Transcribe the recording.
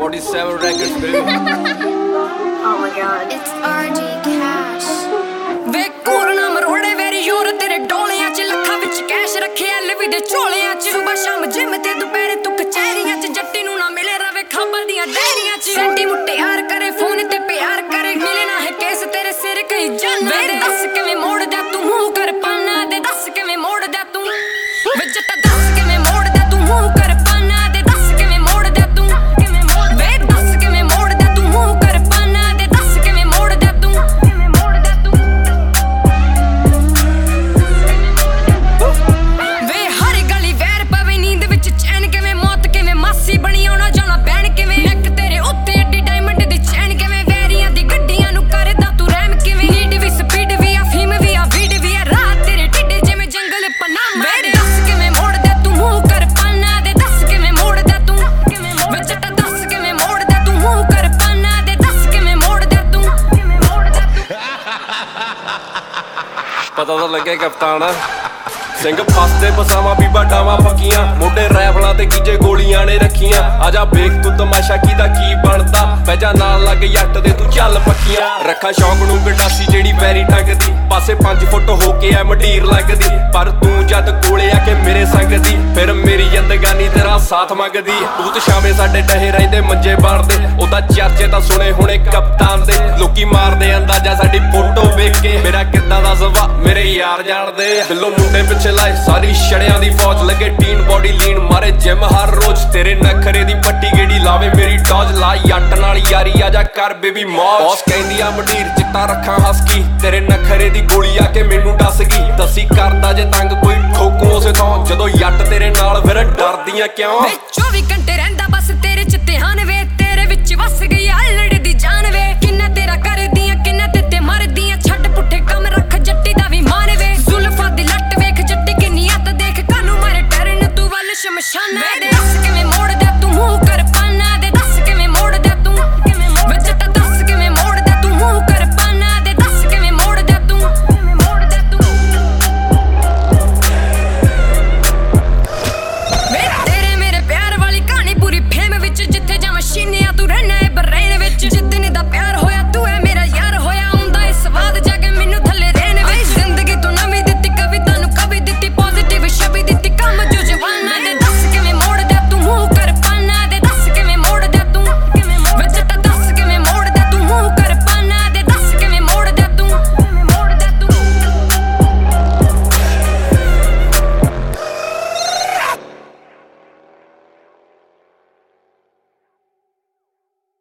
47 records, baby. Oh my god. It's RG Cash. ਵੇ ਕੋਰਨਾ ਮਰੋੜੇ ਵੇਰੀ ਯੂਰ ਤੇਰੇ ਡੋਲਿਆਂ ਚ ਲੱਖਾਂ ਵਿੱਚ ਕੈਸ਼ ਰੱਖਿਆ ਲਵੀ ਦੇ ਝੋਲਿਆਂ ਚ ਸੁਬਾ ਸ਼ਾਮ ਜਿਮ ਤੇ ਦੁਪਹਿਰੇ ਤੂੰ ਕਚਹਿਰੀਆਂ ਚ ਜੱਟੀ ਨੂੰ ਨਾ ਮਿਲੇ ਰਵੇ ਖਾਬਾਂ ਦੀਆਂ ਡੈਰੀਆਂ ਚ ਸੈਂਟੀ ਮੁੱਟਿਆਰ ਕਰੇ ਫੋਨ ਤੇ ਪਿਆਰ ਕਰੇ ਮਿਲੇ ਨਾ ਹੈ ਕੇਸ ਤੇਰੇ ਸਿਰ ਕਈ ਜਾਨਾ ਵੇ ਦੱਸ ਕਿਵੇਂ ਮੋੜਦਾ ਤੂੰ ਮੂੰਹ ਕਰ ਪਾਨਾ ਦੇ ਦੱਸ ਕਿਵੇਂ ਮੋੜਦਾ ਤੂੰ ਵੇ ਜੱਟਾ ਦੱਸ ਕਿਵੇਂ ਮੋੜਦਾ ਤੂੰ ਮੂੰਹ ਕਰ ਪਾਨਾ ਦੇ ਦੱਸ ਕਿਵੇਂ ਮੋੜਦਾ ਤੂੰ ਕਿਵੇਂ ਮੋੜ ਵੇ ਦੱਸ ਕਿਵੇਂ ਮੋੜਦਾ ਤੂੰ ਮੂੰਹ ਕਰ ਪਾਨਾ ਦੇ ਦੱਸ ਕਿਵੇਂ ਮੋੜਦਾ ਤੂੰ ਕਿਵੇਂ ਮੋੜਦਾ ਤੂੰ ਵੇ ਹਰ ਗਲੀ ਵੈਰ ਪਵੇ ਨੀਂਦ ਵਿੱਚ ਚੈਨ ਕਿਵੇਂ ਮੌਤ ਕਿਵੇਂ ਮਾਸੀ ਬਣੀ ਆਉਣਾ ਜਾਣਾ ਬਹਿਣ ਕਿਵੇਂ ਨੱਕ ਤੇਰੇ ਉੱਤੇ ਏਡੀ ਡਾਇਮੰਡ ਦੀ ਚੈਨ ਕਿਵੇਂ ਵੈਰੀਆਂ ਦੀ ਗੱਡੀਆਂ ਨੂੰ ਕਰਦਾ ਤੂੰ ਰਹਿਮ ਕਿਵੇਂ ਨੀਡ ਵੀ ਸਪੀਡ ਵੀ ਆ ਫੀਮ ਵੀ ਆ ਵੀਡ ਵੀ ਆ ਰਾਤ ਤੇਰੇ ਢਿੱਡੇ ਜਿਵੇਂ ਜੰਗਲ ਪਨਾਮਾ ਵੇ ਦੱਸ ਕਿਵੇਂ ਮੋੜਦਾ ਤੂੰ ਮੂੰਹ ਕਰ ਪਾਨਾ ਦੇ ਦੱਸ ਕਿਵੇਂ ਮੋੜਦਾ ਤੂੰ ਕਿਵੇਂ ਮੋੜ ਵੇ ਜੱਟਾ ਦੱਸ ਕਿਵੇਂ ਮੋੜਦਾ ਤੂੰ ਮੂੰਹ ਕਰ ਪਾਨਾ ਦੇ ਦੱਸ ਕਿਵੇਂ ਮੋੜਦਾ ਤੂੰ ਕਿਵੇਂ ਮੋੜਦਾ ਤੂੰ ਪਤਾ ਤਾਂ ਲੱਗੇ ਕਪਤਾਨ ਸਿੰਘ ਫਸਦੇ ਬਸਾਵਾਂ ਵੀ ਬਾਡਾਵਾਂ ਪੱਕੀਆਂ ਮੋਢੇ ਰੈਫਲਾਂ ਤੇ ਕੀਜੇ ਗੋਲੀਆਂ ਨੇ ਰੱਖੀਆਂ ਆਜਾ ਵੇਖ ਤੂੰ ਤਮਾਸ਼ਾ ਕੀਦਾ ਕੀ ਬਣਦਾ ਪੈਜਾ ਨਾਲ ਲੱਗ ਜੱਟ ਦੇ ਤੂੰ ਚੱਲ ਪੱਕੀਆਂ ਰੱਖਾ ਸ਼ੌਕ ਨੂੰ ਗੰਡਾਸੀ ਜਿਹੜੀ ਵੈਰੀ ਟੰਗਦੀ ਪਾਸੇ 5 ਫੁੱਟ ਹੋ ਕੇ ਐ ਮੰਡੀਰ ਲੱਗਦੀ ਪਰ ਤੂੰ ਜਦ ਕੋਲੇ ਆ ਕੇ ਮੇਰੇ ਸੰਗ ਦੀ ਫਿਰ ਮੇਰੀ ਜ਼ਿੰਦਗਾਨੀ ਤੇਰਾ ਸਾਥ ਮੰਗਦੀ ਤੂੰ ਤੇ ਸ਼ਾਮੇ ਸਾਡੇ ਡਹੇ ਰਹਿੰਦੇ ਮੰਜੇ ਬਣਦੇ ਉਹਦਾ ਚਰਚੇ ਤਾਂ ਸੁਣੇ ਹੁਣੇ ਕਪਤਾਨ ਦੇ ਲੋਕੀ ਮਾਰਦੇ ਅੰਦਾਜ਼ਾ ਸਾਡੀ ਫੋਟੋ ਵੇਖ ਕੇ ਮੇਰਾ ਕਿੱਦਾਂ ਦਾ ਸੁਭਾਅ ਮੇਰੇ ਯਾਰ ਜਾਣਦੇ ਦਿਲੋਂ ਮੁੰਡੇ ਪਿੱਛੇ ਲਾਏ ਸਾਰੀ ਛੜਿਆਂ ਦੀ ਫੌਜ ਲੱਗੇ ਟੀਨ ਬੋਡੀ ਲੀਨ ਮਾਰੇ ਜਿਮ ਹਰ ਰੋਜ਼ ਤੇਰੇ ਨਖਰੇ ਦੀ ਪੱਟੀ ਗੇੜੀ ਲਾਵੇ ਮੇਰੀ ਟੌਜ ਲਾ ਜੱਟ ਨਾਲ ਯਾਰੀ ਆਜਾ ਕਰ ਬੇਬੀ ਮੌਜ ਬੌਸ ਕਹਿੰਦੀ ਆ ਮੰਡੀਰ ਚਿੱਟਾ ਰੱਖਾਂ ਹਸਕੀ ਤੇਰੇ ਨਖਰੇ ਦੀ ਗੋਲੀ ਆ ਕੇ ਮੈਨੂੰ ਡਸ ਗਈ ਦੱਸੀ ਕਰਦਾ ਜੇ ਤੰਗ ਕੋਈ ਠੋਕੂ ਉਸੇ ਥਾਂ ਜਦੋਂ ਜੱਟ ਤੇਰੇ ਨਾਲ ਫਿਰ ਡਰਦੀਆਂ ਕਿਉਂ ਵੇ 24 ਘੰਟੇ ਰਹਿੰਦਾ ਬਸ ਤੇਰੇ ਚ ਧਿਆਨ ਵੇ ਤੇਰੇ ਵਿੱਚ ਵਸ ਗਈ ਆਲੜੀ